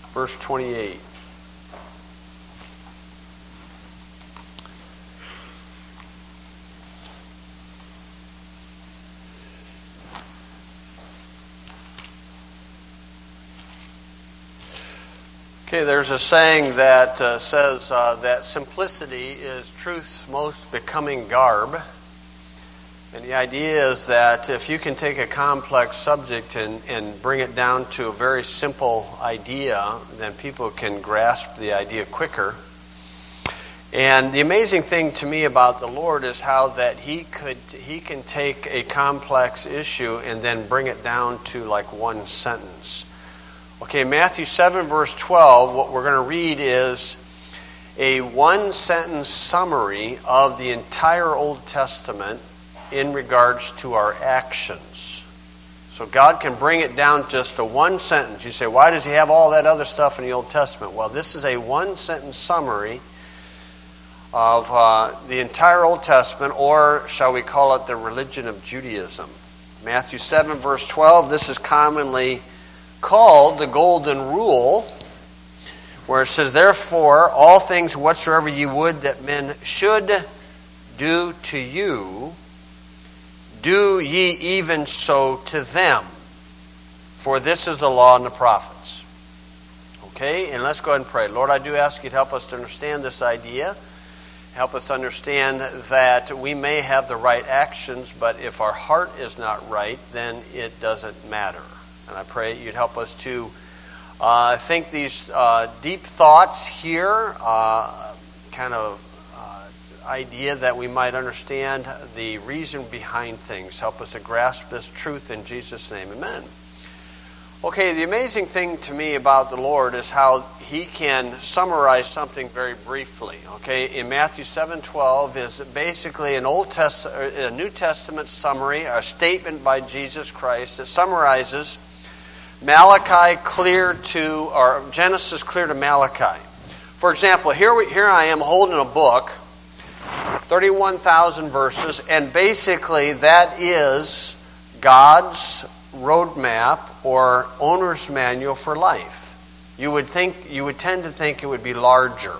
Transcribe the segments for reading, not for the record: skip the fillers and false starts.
verse 28. Okay, there's a saying that says that simplicity is truth's most becoming garb. And the idea is that if you can take a complex subject and bring it down to a very simple idea, then people can grasp the idea quicker. And the amazing thing to me about the Lord is how that He can take a complex issue and then bring it down to like one sentence. Okay, Matthew 7, verse 12, what we're going to read is a one-sentence summary of the entire Old Testament in regards to our actions. So God can bring it down just to one sentence. You say, why does He have all that other stuff in the Old Testament? Well, this is a one-sentence summary of the entire Old Testament, or shall we call it the religion of Judaism. Matthew 7, verse 12, this is commonly called the Golden Rule, where it says, therefore, all things whatsoever ye would that men should do to you, do ye even so to them. For this is the law and the prophets. Okay, and let's go ahead and pray. Lord, I do ask you to help us to understand this idea. Help us understand that we may have the right actions, but if our heart is not right, then it doesn't matter. And I pray you'd help us to think these deep thoughts here, kind of idea that we might understand the reason behind things. Help us to grasp this truth in Jesus' name. Amen. Okay, the amazing thing to me about the Lord is how He can summarize something very briefly. Okay, in Matthew 7:12 is basically a New Testament summary, a statement by Jesus Christ that summarizes Malachi clear to, or Genesis clear to Malachi. For example, here I am holding a book, 31,000 verses, and basically that is God's roadmap or owner's manual for life. You would tend to think it would be larger.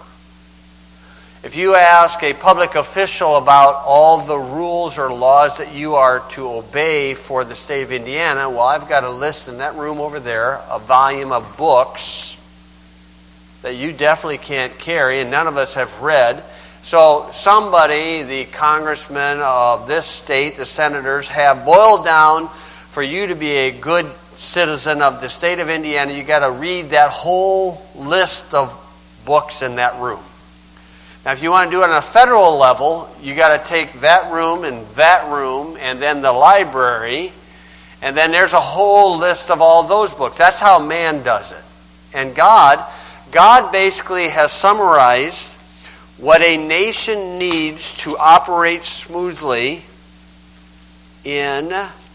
If you ask a public official about all the rules or laws that you are to obey for the state of Indiana, well, I've got a list in that room over there, a volume of books that you definitely can't carry and none of us have read. So somebody, the congressmen of this state, the senators, have boiled down for you to be a good citizen of the state of Indiana, you got to read that whole list of books in that room. Now, if you want to do it on a federal level, you got to take that room, and then the library, and then there's a whole list of all those books. That's how man does it. And God basically has summarized what a nation needs to operate smoothly in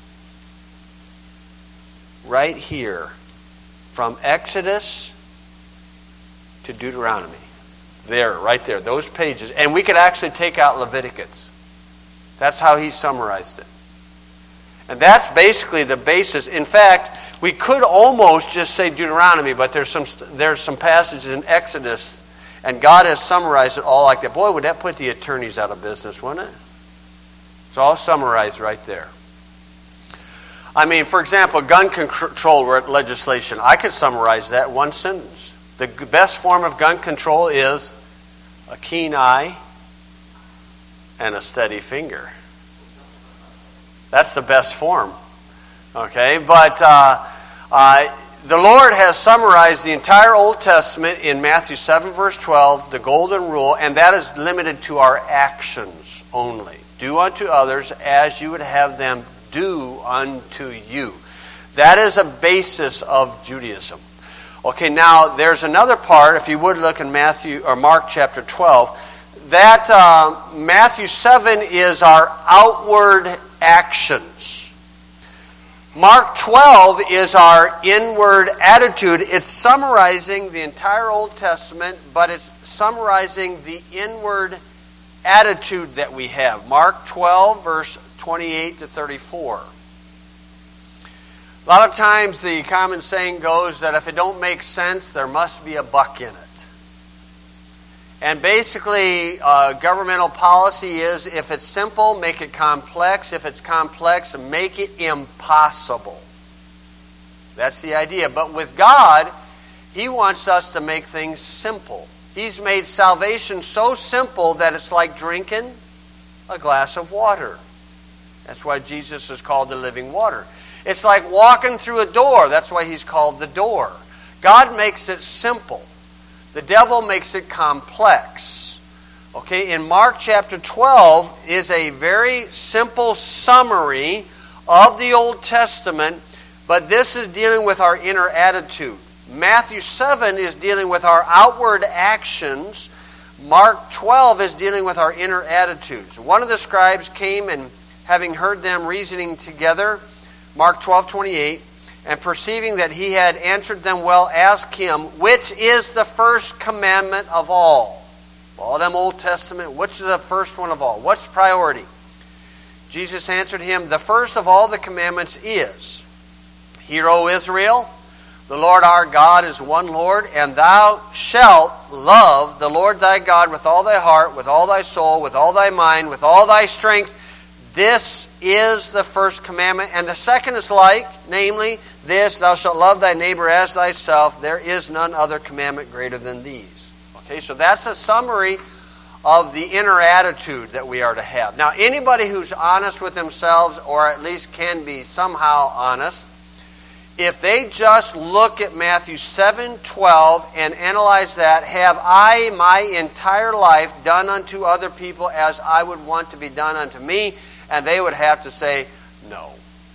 right here, from Exodus to Deuteronomy. There, right there, those pages. And we could actually take out Leviticus. That's how He summarized it. And that's basically the basis. In fact, we could almost just say Deuteronomy, but there's some passages in Exodus, and God has summarized it all like that. Boy, would that put the attorneys out of business, wouldn't it? It's all summarized right there. I mean, for example, gun control legislation. I could summarize that in one sentence. The best form of gun control is a keen eye and a steady finger. That's the best form. Okay, but the Lord has summarized the entire Old Testament in Matthew 7, verse 12, the Golden Rule, and that is limited to our actions only. Do unto others as you would have them do unto you. That is a basis of Judaism. Okay, now there's another part, if you would look in Matthew or Mark chapter 12, that Matthew 7 is our outward actions. Mark 12 is our inward attitude. It's summarizing the entire Old Testament, but it's summarizing the inward attitude that we have. Mark 12, verse 28 to 34. A lot of times the common saying goes that if it don't make sense, there must be a buck in it. And basically, governmental policy is if it's simple, make it complex. If it's complex, make it impossible. That's the idea. But with God, He wants us to make things simple. He's made salvation so simple that it's like drinking a glass of water. That's why Jesus is called the living water. It's like walking through a door. That's why He's called the door. God makes it simple. The devil makes it complex. Okay, in Mark chapter 12 is a very simple summary of the Old Testament, but this is dealing with our inner attitude. Matthew 7 is dealing with our outward actions. Mark 12 is dealing with our inner attitudes. One of the scribes came and having heard them reasoning together, Mark 12:28, and perceiving that he had answered them well, asked him, which is the first commandment of all? All them Old Testament, which is the first one of all? What's priority? Jesus answered him, the first of all the commandments is, Hear, O Israel, the Lord our God is one Lord, and thou shalt love the Lord thy God with all thy heart, with all thy soul, with all thy mind, with all thy strength. This is the first commandment. And the second is like, namely, this, thou shalt love thy neighbor as thyself. There is none other commandment greater than these. Okay, so that's a summary of the inner attitude that we are to have. Now, anybody who's honest with themselves, or at least can be somehow honest, if they just look at Matthew 7:12 and analyze that, have I my entire life done unto other people as I would want to be done unto me? And they would have to say, no,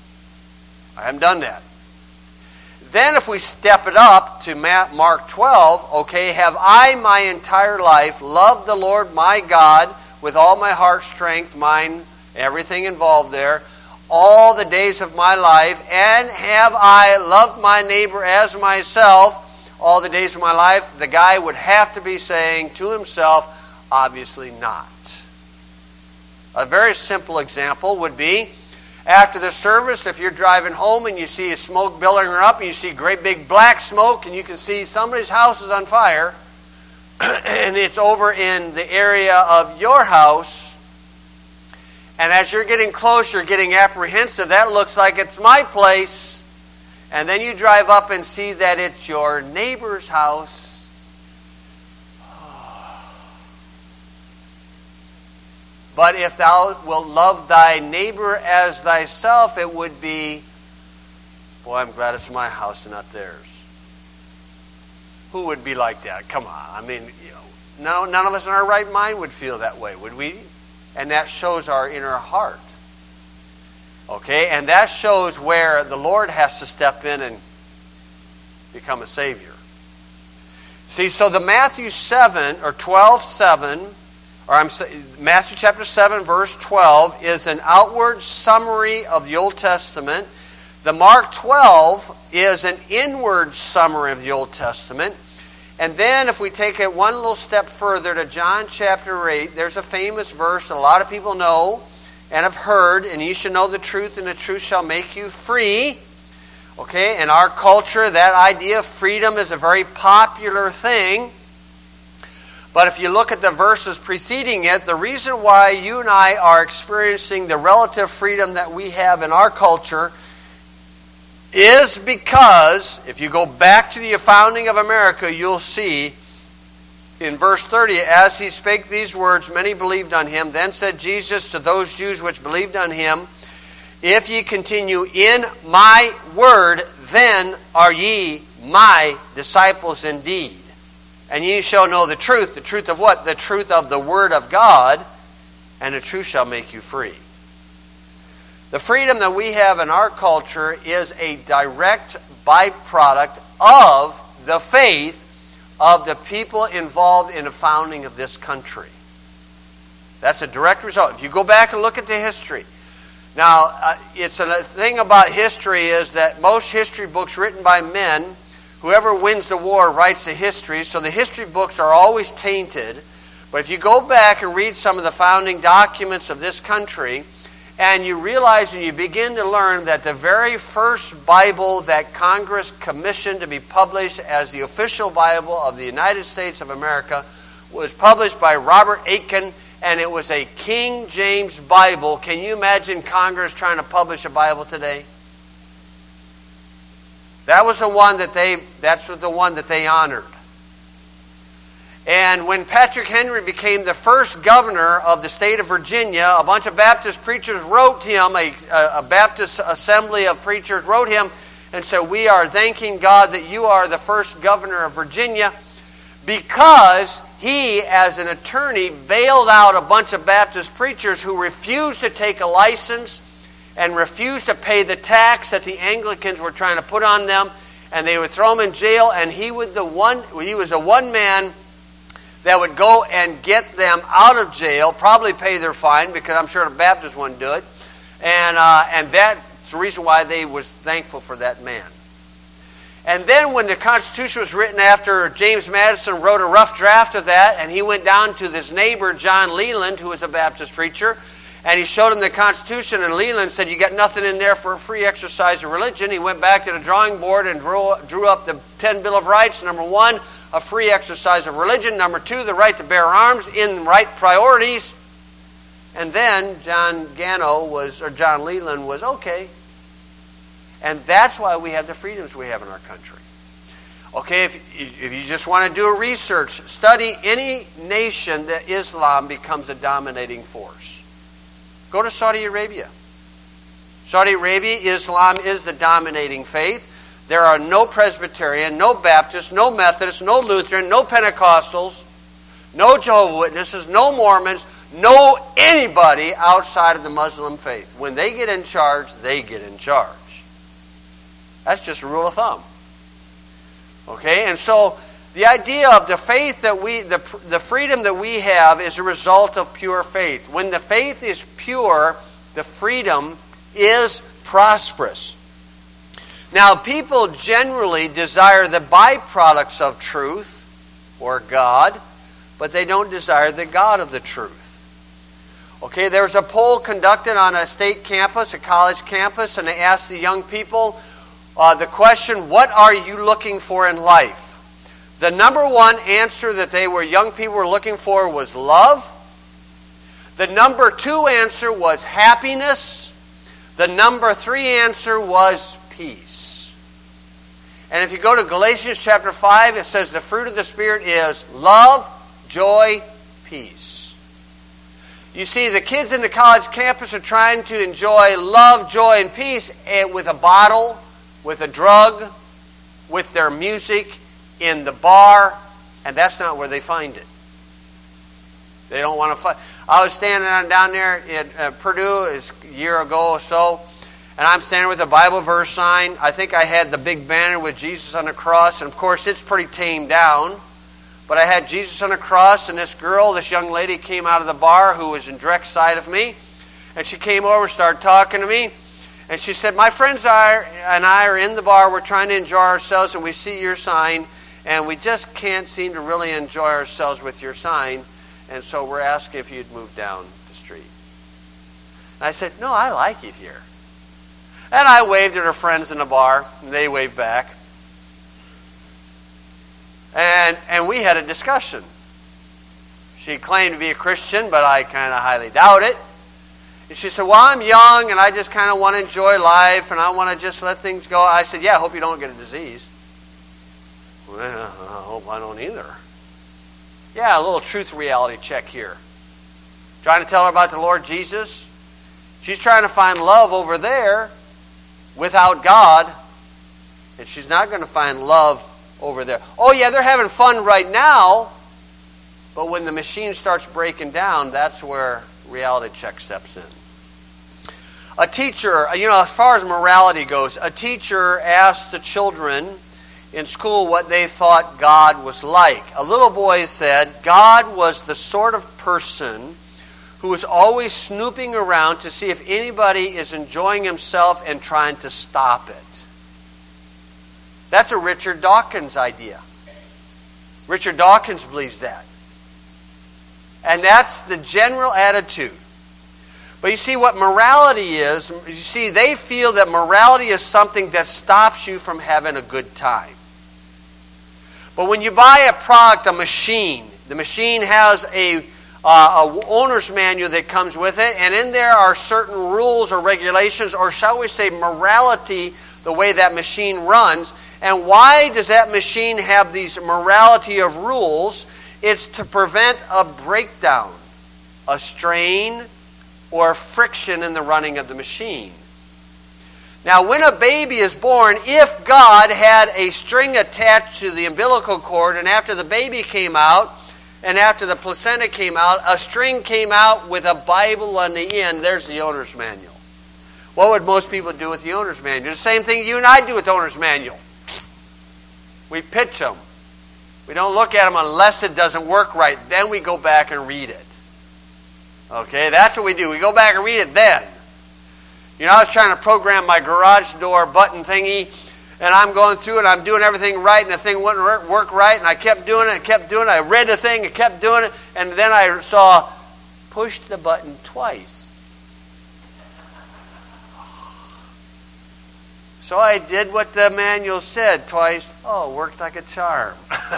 I haven't done that. Then if we step it up to Mark 12, okay, have I my entire life loved the Lord my God with all my heart, strength, mind, everything involved there, all the days of my life, and have I loved my neighbor as myself all the days of my life? The guy would have to be saying to himself, obviously not. A very simple example would be, after the service, if you're driving home and you see a smoke billowing up and you see great big black smoke and you can see somebody's house is on fire and it's over in the area of your house, and as you're getting close, you're getting apprehensive. That looks like it's my place. And then you drive up and see that it's your neighbor's house. But if thou wilt love thy neighbor as thyself, it would be, boy, I'm glad it's my house and not theirs. Who would be like that? Come on. I mean, none of us in our right mind would feel that way, would we? And that shows our inner heart. Okay? And that shows where the Lord has to step in and become a Savior. See, so the Matthew 7, or 12:7, Matthew chapter 7, verse 12, is an outward summary of the Old Testament. The Mark 12 is an inward summary of the Old Testament. And then if we take it one little step further to John chapter 8, there's a famous verse that a lot of people know and have heard, and you shall know the truth, and the truth shall make you free. Okay, in our culture, that idea of freedom is a very popular thing. But if you look at the verses preceding it, the reason why you and I are experiencing the relative freedom that we have in our culture is because, if you go back to the founding of America, you'll see in verse 30, as he spake these words, many believed on him. Then said Jesus to those Jews which believed on him, if ye continue in my word, then are ye my disciples indeed. And ye shall know the truth. The truth of what? The truth of the Word of God. And the truth shall make you free. The freedom that we have in our culture is a direct byproduct of the faith of the people involved in the founding of this country. That's a direct result. If you go back and look at the history. Now, it's a thing about history is that most history books written by men, whoever wins the war writes the history, so the history books are always tainted. But if you go back and read some of the founding documents of this country, And you realize and you begin to learn that the very first Bible that Congress commissioned to be published as the official Bible of the United States of America was published by Robert Aitken, and it was a King James Bible. Can you imagine Congress trying to publish a Bible today? That was the one that they honored. And when Patrick Henry became the first governor of the state of Virginia, a bunch of Baptist preachers wrote him, a Baptist assembly of preachers wrote him and said, "We are thanking God that you are the first governor of Virginia," because he, as an attorney, bailed out a bunch of Baptist preachers who refused to take a license and refused to pay the tax that the Anglicans were trying to put on them, and they would throw him in jail, and he was the one man that would go and get them out of jail, probably pay their fine, because I'm sure the Baptists wouldn't do it. And that's the reason why they was thankful for that man. And then when the Constitution was written, after James Madison wrote a rough draft of that, and he went down to his neighbor, John Leland, who was a Baptist preacher, and he showed him the Constitution, and Leland said, "You got nothing in there for a free exercise of religion." He went back to the drawing board and drew up the 10 Bill of Rights. Number 1, a free exercise of religion. Number 2, the right to bear arms in right priorities. And then John Leland was okay. And that's why we have the freedoms we have in our country. Okay, if you just want to do a research, study any nation that Islam becomes a dominating force. Go to Saudi Arabia. Saudi Arabia, Islam is the dominating faith. There are no Presbyterian, no Baptist, no Methodist, no Lutheran, no Pentecostals, no Jehovah's Witnesses, no Mormons, no anybody outside of the Muslim faith. When they get in charge, they get in charge. That's just a rule of thumb. Okay, and so the idea of the faith that the freedom that we have is a result of pure faith. When the faith is pure, the freedom is prosperous. Now, people generally desire the byproducts of truth or God, but they don't desire the God of the truth. Okay, there was a poll conducted on a state campus, a college campus, and they asked the young people the question, "What are you looking for in life?" The number 1 answer that young people were looking for was love. The number 2 answer was happiness. The number 3 answer was peace. And if you go to Galatians chapter 5, it says the fruit of the Spirit is love, joy, peace. You see, the kids in the college campus are trying to enjoy love, joy, and peace with a bottle, with a drug, with their music, in the bar, and that's not where they find it. They don't want to find. I was standing down there at Purdue a year ago or so, and I'm standing with a Bible verse sign. I think I had the big banner with Jesus on the cross, and of course it's pretty tamed down. But I had Jesus on the cross, and this young lady came out of the bar who was in direct sight of me, and she came over and started talking to me. And she said, "My friends and I are in the bar. We're trying to enjoy ourselves, and we see your sign. And we just can't seem to really enjoy ourselves with your sign. And so we're asking if you'd move down the street." And I said, "No, I like it here." And I waved at her friends in the bar, and they waved back. And we had a discussion. She claimed to be a Christian, but I kind of highly doubt it. And she said, "Well, I'm young, and I just kind of want to enjoy life, and I want to just let things go." I said, "Yeah, I hope you don't get a disease." "Well, I hope I don't either." Yeah, a little truth reality check here. Trying to tell her about the Lord Jesus. She's trying to find love over there without God, and she's not going to find love over there. Oh yeah, they're having fun right now, but when the machine starts breaking down, that's where reality check steps in. A teacher, as far as morality goes, a teacher asked the children in school what they thought God was like. A little boy said God was the sort of person who was always snooping around to see if anybody is enjoying himself and trying to stop it. That's a Richard Dawkins idea. Richard Dawkins believes that. And that's the general attitude. But you see what morality is, you see they feel that morality is something that stops you from having a good time. But when you buy a product, a machine, the machine has a owner's manual that comes with it, and in there are certain rules or regulations, or shall we say morality, the way that machine runs. And why does that machine have these morality of rules? It's to prevent a breakdown, a strain, or friction in the running of the machine. Now, when a baby is born, if God had a string attached to the umbilical cord, and after the baby came out, and after the placenta came out, a string came out with a Bible on the end, there's the owner's manual. What would most people do with the owner's manual? The same thing you and I do with the owner's manual. We pitch them. We don't look at them unless it doesn't work right. Then we go back and read it. Okay, that's what we do. We go back and read it then. You know, I was trying to program my garage door button thingy, and I'm going through and I'm doing everything right, and the thing wouldn't work right, and I kept doing it and kept doing it. I read the thing and kept doing it, and then I saw, push the button twice. So I did what the manual said twice. Oh, it worked like a charm.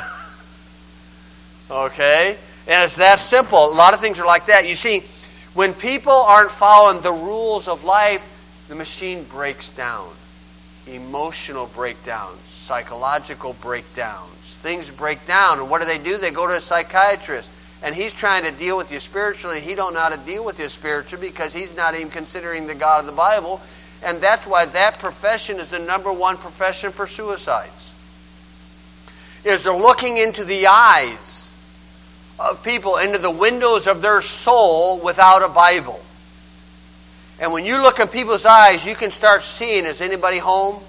Okay? And it's that simple. A lot of things are like that. You see, when people aren't following the rules of life, the machine breaks down. Emotional breakdowns, psychological breakdowns. Things break down. And what do? They go to a psychiatrist. And he's trying to deal with you spiritually. He don't know how to deal with you spiritually because he's not even considering the God of the Bible. And that's why that profession is the number one profession for suicides. Is they're looking into the eyes of people, into the windows of their soul without a Bible. And when you look in people's eyes, you can start seeing, is anybody home?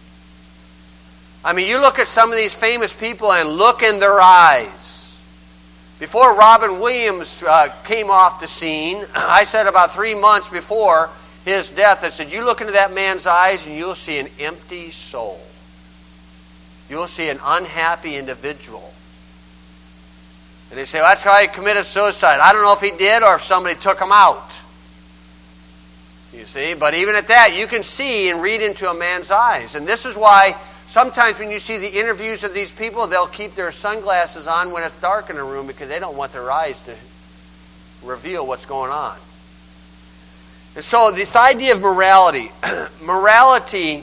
I mean, you look at some of these famous people and look in their eyes. Before Robin Williams came off the scene, I said about 3 months before his death, I said, you look into that man's eyes and you'll see an empty soul. You'll see an unhappy individual. And they say, well, that's how he committed suicide. I don't know if he did or if somebody took him out. You see, but even at that, you can see and read into a man's eyes. And this is why sometimes when you see the interviews of these people, they'll keep their sunglasses on when it's dark in the room because they don't want their eyes to reveal what's going on. And so this idea of morality, morality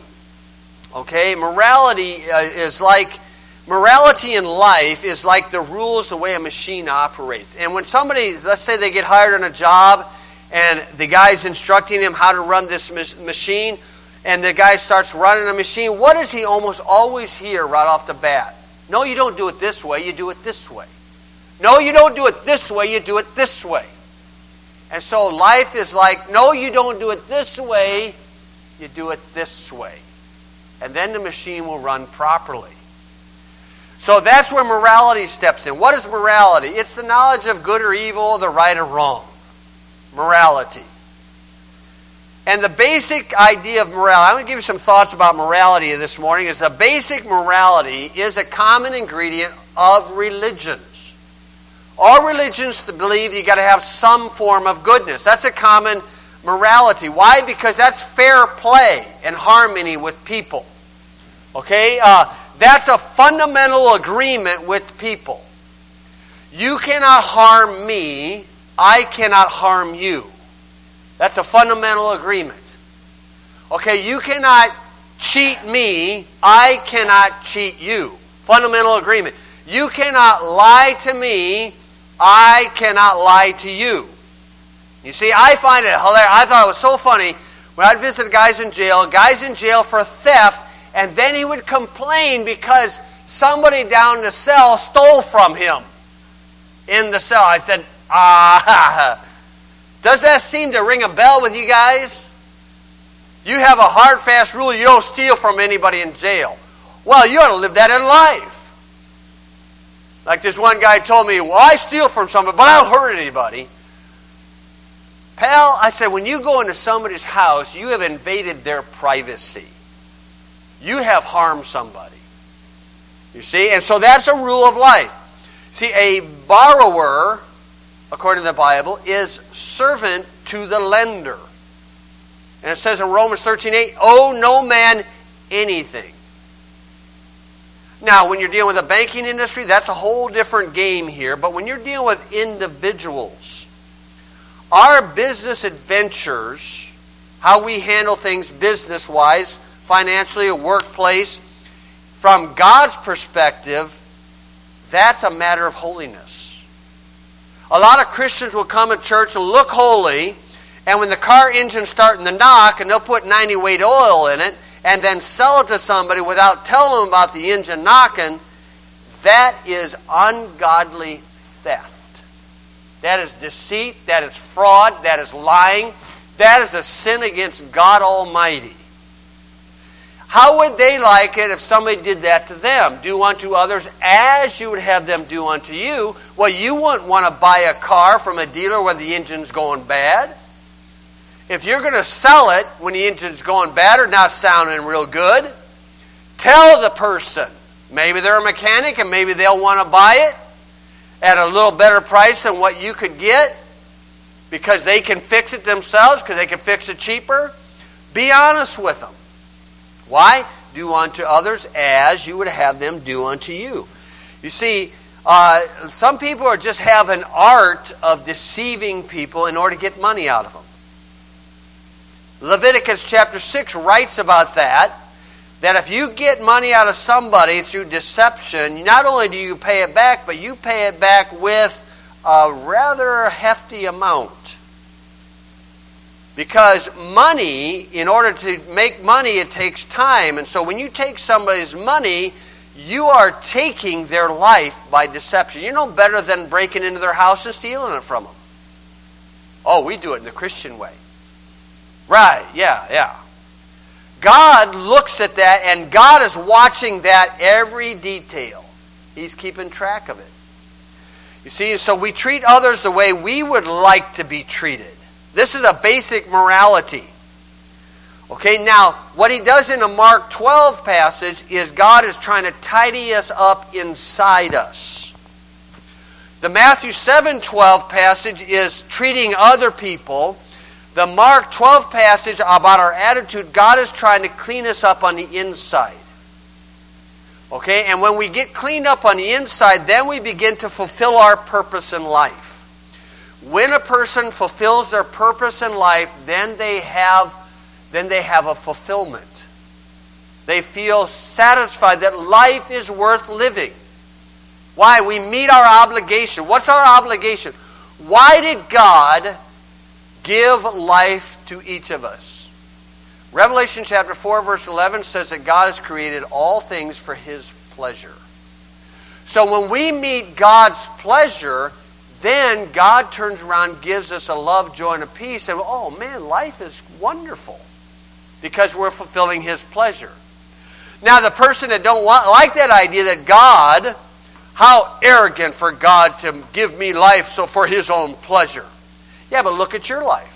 is like, morality in life is like the rules, the way a machine operates. And when somebody, let's say they get hired on a job, and the guy's instructing him how to run this machine, and the guy starts running the machine, what does he almost always hear right off the bat? No, you don't do it this way, you do it this way. No, you don't do it this way, you do it this way. And so life is like, no, you don't do it this way, you do it this way. And then the machine will run properly. So that's where morality steps in. What is morality? It's the knowledge of good or evil, the right or wrong. Morality. And the basic idea of morality, I'm going to give you some thoughts about morality this morning, is the basic morality is a common ingredient of religions. All religions believe you've got to have some form of goodness. That's a common morality. Why? Because that's fair play and harmony with people. Okay? That's a fundamental agreement with people. You cannot harm me. I cannot harm you. That's a fundamental agreement. Okay, you cannot cheat me. I cannot cheat you. Fundamental agreement. You cannot lie to me. I cannot lie to you. You see, I find it hilarious. I thought it was so funny when I'd visit guys in jail for theft, and then he would complain because somebody down the cell stole from him in the cell. I said, does that seem to ring a bell with you guys? You have a hard, fast rule. You don't steal from anybody in jail. Well, you ought to live that in life. Like this one guy told me, well, I steal from somebody, but I don't hurt anybody. Pal, I said, when you go into somebody's house, you have invaded their privacy. You have harmed somebody. You see? And so that's a rule of life. See, a borrower, according to the Bible, is servant to the lender. And it says in Romans 13:8, owe no man anything. Now, when you're dealing with the banking industry, that's a whole different game here. But when you're dealing with individuals, our business adventures, how we handle things business-wise, financially, a workplace, from God's perspective, that's a matter of holiness. A lot of Christians will come to church and look holy, and when the car engine's starting to knock, and they'll put 90 weight oil in it, and then sell it to somebody without telling them about the engine knocking, that is ungodly theft. That is deceit, that is fraud, that is lying, that is a sin against God Almighty. How would they like it if somebody did that to them? Do unto others as you would have them do unto you. Well, you wouldn't want to buy a car from a dealer when the engine's going bad. If you're going to sell it when the engine's going bad or not sounding real good, tell the person. Maybe they're a mechanic and maybe they'll want to buy it at a little better price than what you could get because they can fix it themselves, because they can fix it cheaper. Be honest with them. Why? Do unto others as you would have them do unto you. You see, some people just have an art of deceiving people in order to get money out of them. Leviticus chapter 6 writes about that if you get money out of somebody through deception, not only do you pay it back, but you pay it back with a rather hefty amount. Because money, in order to make money, it takes time. And so when you take somebody's money, you are taking their life by deception. You're no better than breaking into their house and stealing it from them. Oh, we do it in the Christian way. Right, yeah. God looks at that, and God is watching that every detail. He's keeping track of it. You see, so we treat others the way we would like to be treated. This is a basic morality. Okay, now, what he does in the Mark 12 passage is God is trying to tidy us up inside us. The Matthew 7:12 passage is treating other people. The Mark 12 passage about our attitude, God is trying to clean us up on the inside. Okay, and when we get cleaned up on the inside, then we begin to fulfill our purpose in life. When a person fulfills their purpose in life, then they have a fulfillment. They feel satisfied that life is worth living. Why? We meet our obligation. What's our obligation? Why did God give life to each of us? Revelation chapter 4 verse 11 says that God has created all things for His pleasure. So when we meet God's pleasure, then God turns around and gives us a love, joy, and a peace. And oh man, life is wonderful because we're fulfilling His pleasure. Now the person that don't like that idea that God, how arrogant for God to give me life so for His own pleasure. Yeah, but look at your life.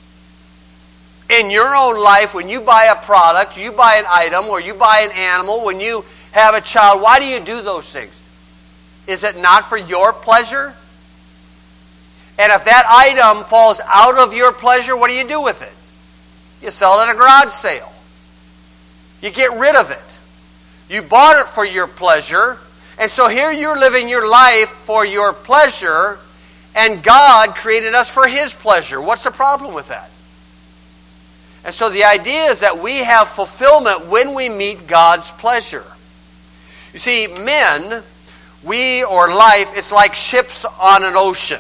In your own life, when you buy a product, you buy an item, or you buy an animal, when you have a child, why do you do those things? Is it not for your pleasure? And if that item falls out of your pleasure, what do you do with it? You sell it at a garage sale. You get rid of it. You bought it for your pleasure, and so here you're living your life for your pleasure, and God created us for His pleasure. What's the problem with that? And so the idea is that we have fulfillment when we meet God's pleasure. You see, men, life, it's like ships on an ocean.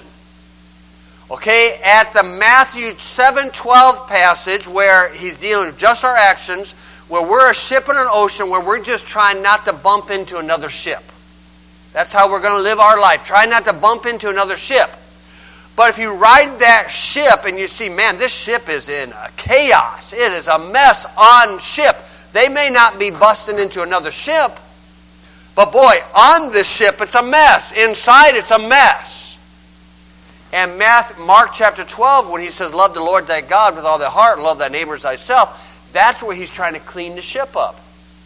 Okay, at the Matthew 7:12 passage where he's dealing with just our actions, where we're a ship in an ocean where we're just trying not to bump into another ship. That's how we're going to live our life. Try not to bump into another ship. But if you ride that ship and you see, man, this ship is in a chaos. It is a mess on ship. They may not be busting into another ship, but boy, on this ship it's a mess. Inside it's a mess. And Mark chapter 12, when he says, love the Lord thy God with all thy heart and love thy neighbor as thyself, that's where he's trying to clean the ship up.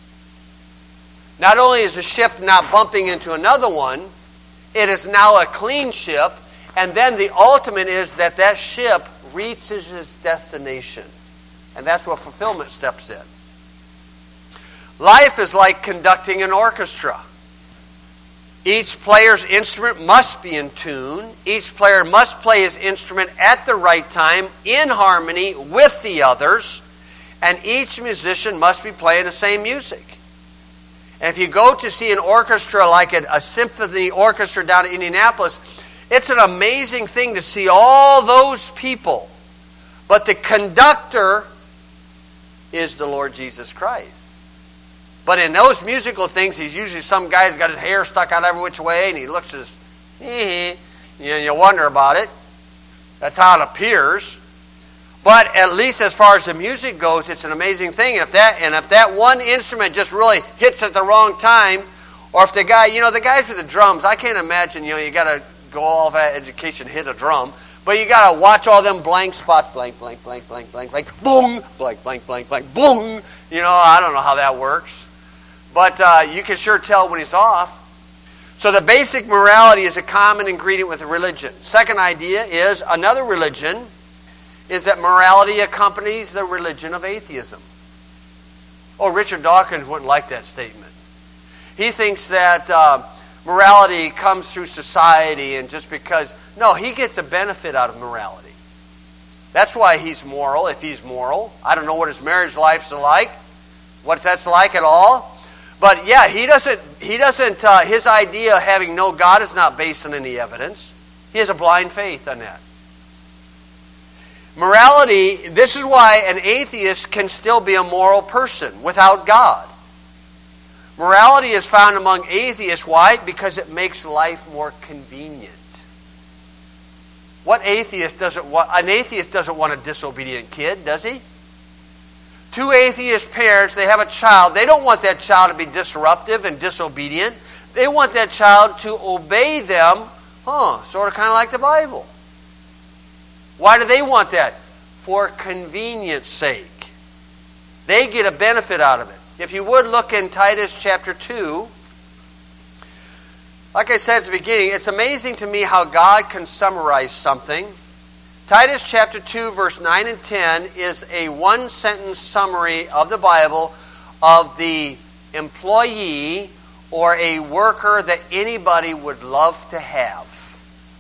Not only is the ship not bumping into another one, it is now a clean ship. And then the ultimate is that ship reaches its destination. And that's where fulfillment steps in. Life is like conducting an orchestra. Each player's instrument must be in tune. Each player must play his instrument at the right time, in harmony with the others. And each musician must be playing the same music. And if you go to see an orchestra like a symphony orchestra down in Indianapolis, it's an amazing thing to see all those people. But the conductor is the Lord Jesus Christ. But in those musical things, he's usually some guy's got his hair stuck out every which way, and he looks as, you wonder about it. That's how it appears. But at least as far as the music goes, it's an amazing thing. And if that one instrument just really hits at the wrong time, or if the guy, the guys with the drums, I can't imagine, you got to go all that education, hit a drum. But you got to watch all them blank spots, blank, blank, blank, blank, blank, blank, boom, blank, blank, blank, blank, boom. I don't know how that works. But you can sure tell when he's off. So the basic morality is a common ingredient with religion. Second idea is another religion is that morality accompanies the religion of atheism. Oh, Richard Dawkins wouldn't like that statement. He thinks that morality comes through society and just because... No, he gets a benefit out of morality. That's why he's moral, if he's moral. I don't know what his marriage life's like, what that's like at all. But yeah, he doesn't. His idea of having no God is not based on any evidence. He has a blind faith on that. Morality, this is why an atheist can still be a moral person without God. Morality is found among atheists. Why? Because it makes life more convenient. What atheist doesn't want? An atheist doesn't want a disobedient kid, does he? Two atheist parents, they have a child. They don't want that child to be disruptive and disobedient. They want that child to obey them, sort of kind of like the Bible. Why do they want that? For convenience sake. They get a benefit out of it. If you would look in Titus chapter 2, like I said at the beginning, it's amazing to me how God can summarize something. Titus chapter 2, verse 9 and 10 is a one-sentence summary of the Bible of the employee or a worker that anybody would love to have.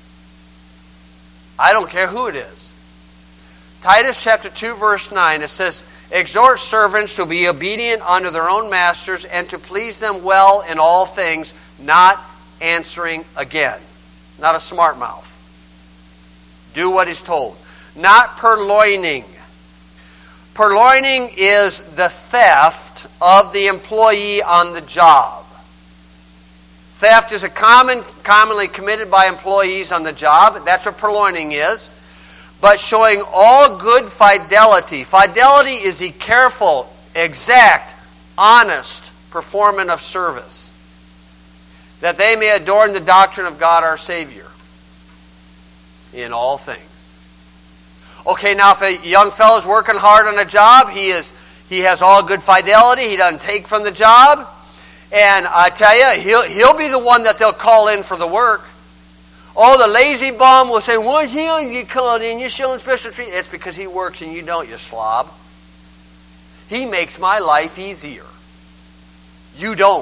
I don't care who it is. Titus chapter 2, verse 9, it says, "Exhort servants to be obedient unto their own masters and to please them well in all things, not answering again." Not a smart mouth. Do what is told. Not purloining. Purloining is the theft of the employee on the job. Theft is commonly committed by employees on the job. That's what purloining is. But showing all good fidelity. Fidelity is the careful, exact, honest performance of service, that they may adorn the doctrine of God our Savior in all things. Okay, now if a young fellow's working hard on a job, he has all good fidelity, he doesn't take from the job, and I tell you, he'll be the one that they'll call in for the work. Oh, the lazy bum will say, "Why he don't get called in? You're showing special treatment." It's because he works and you don't, you slob. He makes my life easier. You don't.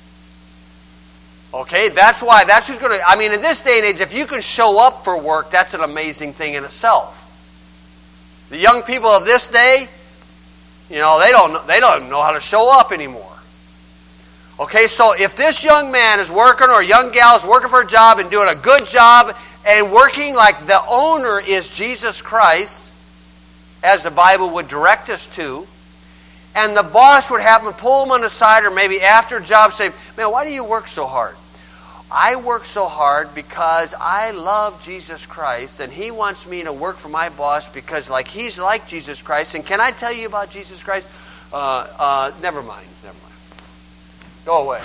Okay, that's who's going to... in this day and age, if you can show up for work, that's an amazing thing in itself. The young people of this day, they don't know how to show up anymore. Okay, so if this young man is working or a young gal is working for a job and doing a good job and working like the owner is Jesus Christ, as the Bible would direct us to, and the boss would happen to pull him on the side or maybe after a job say, "Man, why do you work so hard?" "I work so hard because I love Jesus Christ and he wants me to work for my boss because he's like Jesus Christ. And can I tell you about Jesus Christ?" Never mind. Go away.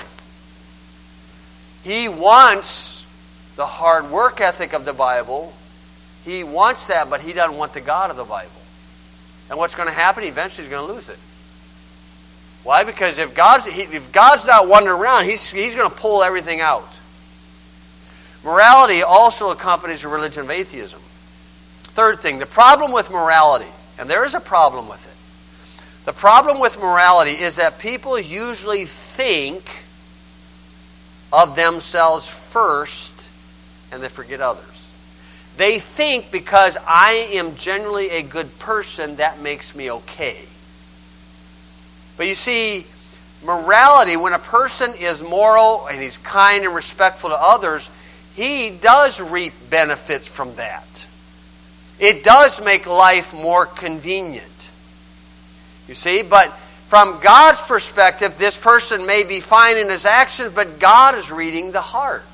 He wants the hard work ethic of the Bible. He wants that, but he doesn't want the God of the Bible. And what's going to happen? Eventually he's going to lose it. Why? Because if God's not wandering around, he's going to pull everything out. Morality also accompanies the religion of atheism. Third thing, the problem with morality, and there is a problem with it. The problem with morality is that people usually think of themselves first and they forget others. They think because I am generally a good person, that makes me okay. But you see, morality, when a person is moral and he's kind and respectful to others, he does reap benefits from that. It does make life more convenient. You see, but from God's perspective, this person may be fine in his actions, but God is reading the heart.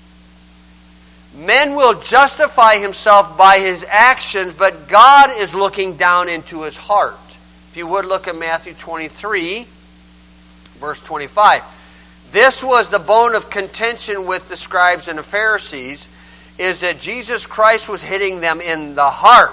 Men will justify himself by his actions, but God is looking down into his heart. If you would look at Matthew 23, verse 25. This was the bone of contention with the scribes and the Pharisees, is that Jesus Christ was hitting them in the heart.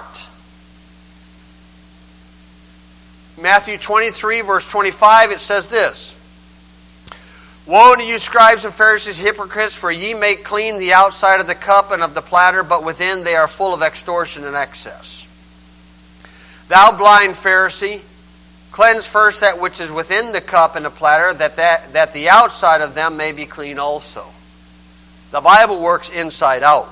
Matthew 23, verse 25, it says this. Woe unto you, scribes and Pharisees, hypocrites, for ye make clean the outside of the cup and of the platter, but within they are full of extortion and excess. Thou blind Pharisee, cleanse first that which is within the cup and the platter, that the outside of them may be clean also. The Bible works inside out.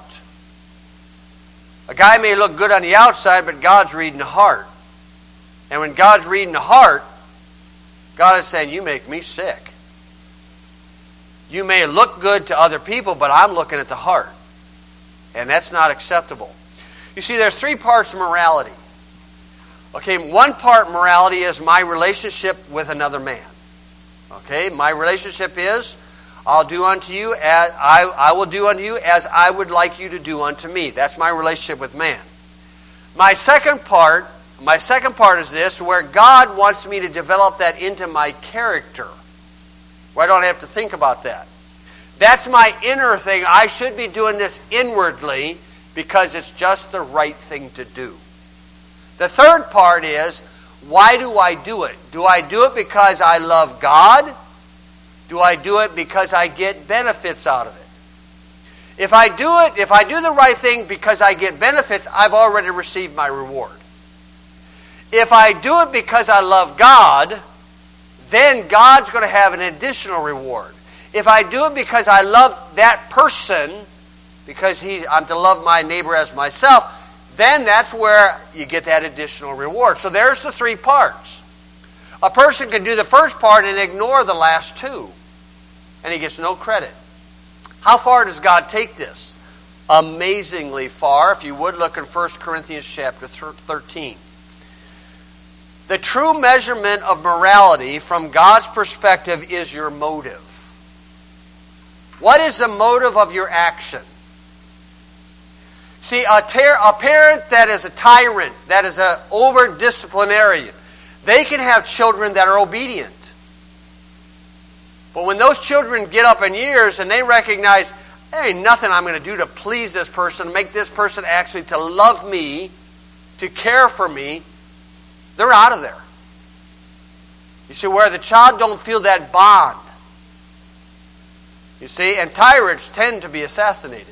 A guy may look good on the outside, but God's reading the heart. And when God's reading the heart, God is saying, you make me sick. You may look good to other people, but I'm looking at the heart. And that's not acceptable. You see, there's three parts of morality. Okay, one part morality is my relationship with another man. Okay, my relationship is, I will do unto you as I would like you to do unto me. That's my relationship with man. My second part is this, where God wants me to develop that into my character, where I don't have to think about that. That's my inner thing. I should be doing this inwardly because it's just the right thing to do. The third part is, why do I do it? Do I do it because I love God? Do I do it because I get benefits out of it? If I do the right thing because I get benefits, I've already received my reward. If I do it because I love God, then God's going to have an additional reward. If I do it because I love that person, because I'm to love my neighbor as myself, then that's where you get that additional reward. So there's the three parts. A person can do the first part and ignore the last two, and he gets no credit. How far does God take this? Amazingly far. If you would look in 1 Corinthians chapter 13. The true measurement of morality from God's perspective is your motive. What is the motive of your action? See, a parent that is a tyrant, that is an over-disciplinarian, they can have children that are obedient. But when those children get up in years and they recognize, there ain't nothing I'm going to do to please this person, make this person actually to love me, to care for me, they're out of there. You see, where the child don't feel that bond. You see, and tyrants tend to be assassinated.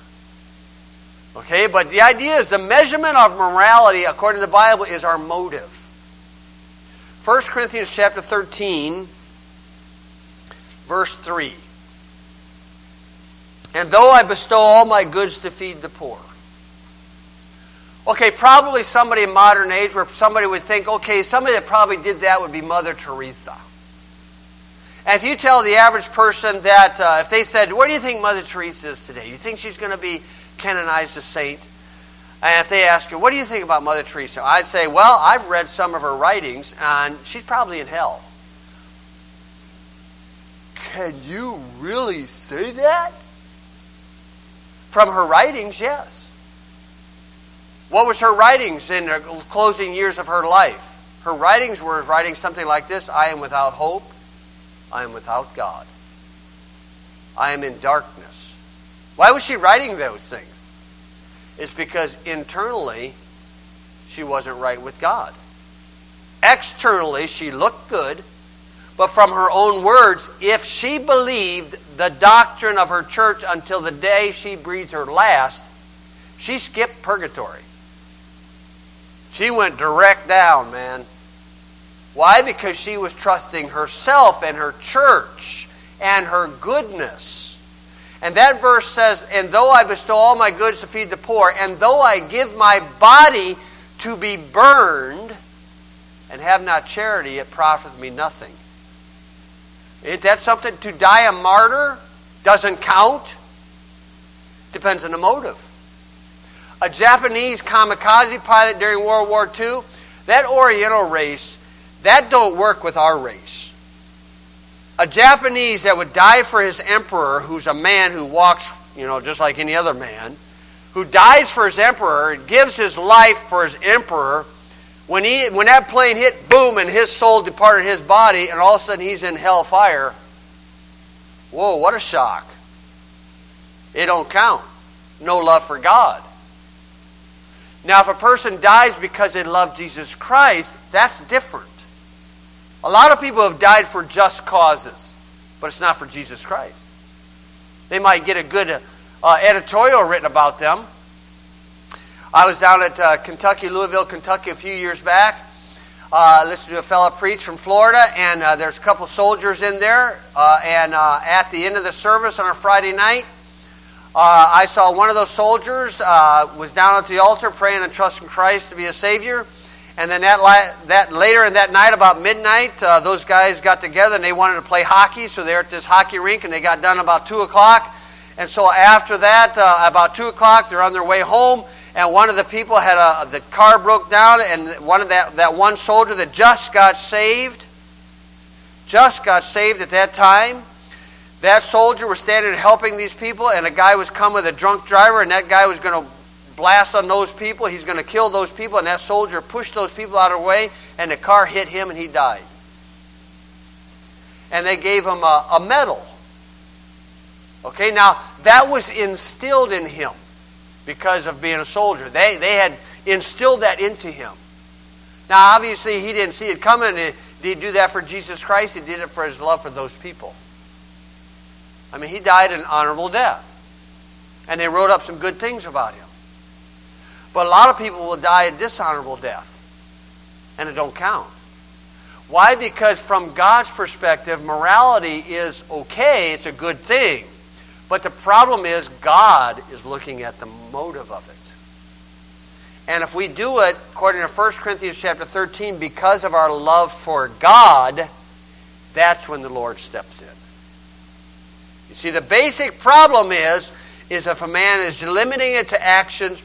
Okay, but the idea is the measurement of morality, according to the Bible, is our motive. 1 Corinthians chapter 13, verse 3. And though I bestow all my goods to feed the poor. Okay, probably somebody in modern age where somebody would think, okay, somebody that probably did that would be Mother Teresa. And if you tell the average person that, if they said, where do you think Mother Teresa is today? Do you think she's going to be canonized a saint? And if they ask you, what do you think about Mother Teresa? I'd say, well, I've read some of her writings, and she's probably in hell. Can you really say that? From her writings, yes. What was her writings in the closing years of her life? Her writings were writing something like this: I am without hope. I am without God. I am in darkness. Why was she writing those things? It's because internally she wasn't right with God. Externally she looked good, but from her own words, if she believed the doctrine of her church until the day she breathed her last, she skipped purgatory. She went direct down, man. Why? Because she was trusting herself and her church and her goodness. And that verse says, and though I bestow all my goods to feed the poor, and though I give my body to be burned, and have not charity, it profiteth me nothing. Isn't that something? To die a martyr doesn't count. Depends on the motive. A Japanese kamikaze pilot during World War II, that Oriental race, that don't work with our race. A Japanese that would die for his emperor, who's a man who walks, just like any other man, who dies for his emperor and gives his life for his emperor, when that plane hit, boom, and his soul departed his body, and all of a sudden he's in hellfire. Whoa, what a shock. It don't count. No love for God. Now, if a person dies because they love Jesus Christ, that's different. A lot of people have died for just causes, but it's not for Jesus Christ. They might get a good editorial written about them. I was down at Kentucky, Louisville, Kentucky a few years back. Listened to a fellow preach from Florida, and there's a couple soldiers in there. And at the end of the service on a Friday night, I saw one of those soldiers was down at the altar praying and trusting Christ to be a Savior. And then that later in that night, about midnight, those guys got together and they wanted to play hockey. So they're at this hockey rink, and they got done about 2 o'clock. And so after that, about 2 o'clock, they're on their way home. And one of the people had the car broke down, and one of that one soldier that just got saved at that time. That soldier was standing and helping these people, and a guy was coming with a drunk driver, and that guy was going to blast on those people. He's going to kill those people, and that soldier pushed those people out of the way, and the car hit him, and he died. And they gave him a medal. Okay, now that was instilled in him. Because of being a soldier. They had instilled that into him. Now, obviously, he didn't see it coming. Did he do that for Jesus Christ? He did it for his love for those people. I mean, he died an honorable death. And they wrote up some good things about him. But a lot of people will die a dishonorable death. And it don't count. Why? Because from God's perspective, morality is okay. It's a good thing. But the problem is God is looking at the motive of it. And if we do it, according to 1 Corinthians chapter 13, because of our love for God, that's when the Lord steps in. You see, the basic problem is if a man is limiting it to actions,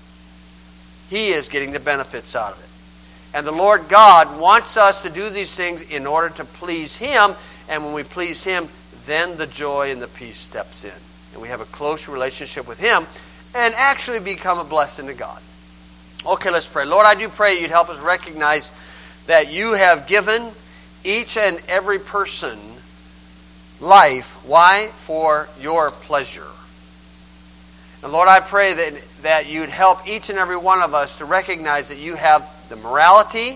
he is getting the benefits out of it. And the Lord God wants us to do these things in order to please Him. And when we please Him, then the joy and the peace steps in. And we have a close relationship with Him and actually become a blessing to God. Okay, let's pray. Lord, I do pray you'd help us recognize that you have given each and every person life. Why? For your pleasure. And Lord, I pray that you'd help each and every one of us to recognize that you have the morality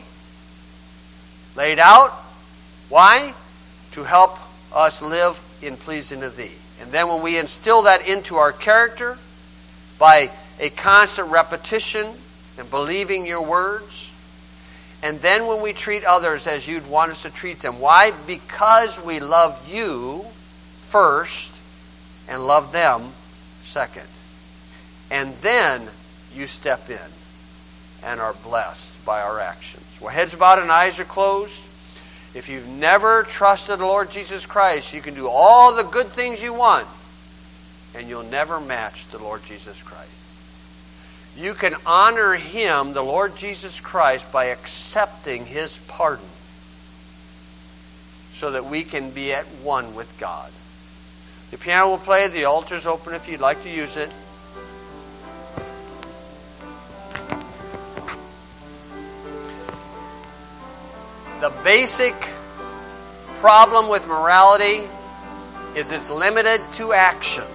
laid out. Why? To help us live in pleasing to Thee. And then when we instill that into our character by a constant repetition and believing your words, and then when we treat others as you'd want us to treat them. Why? Because we love you first and love them second. And then you step in and are blessed by our actions. Well, heads bowed and eyes are closed. If you've never trusted the Lord Jesus Christ, you can do all the good things you want, and you'll never match the Lord Jesus Christ. You can honor Him, the Lord Jesus Christ, by accepting His pardon so that we can be at one with God. The piano will play. The altar's open if you'd like to use it. The basic problem with morality is it's limited to actions.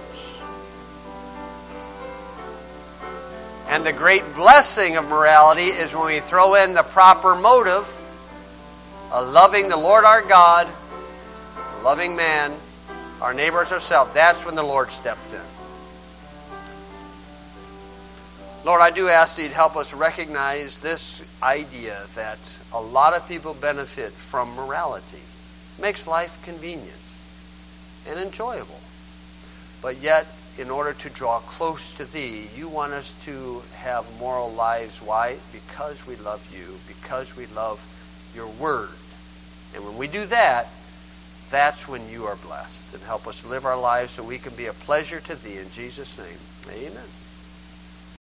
And the great blessing of morality is when we throw in the proper motive of loving the Lord our God, loving man, our neighbors, ourselves. That's when the Lord steps in. Lord, I do ask that you'd help us recognize this idea that a lot of people benefit from morality. It makes life convenient and enjoyable. But yet, in order to draw close to Thee, you want us to have moral lives. Why? Because we love you, because we love your Word. And when we do that, that's when you are blessed. And help us live our lives so we can be a pleasure to Thee. In Jesus' name, amen.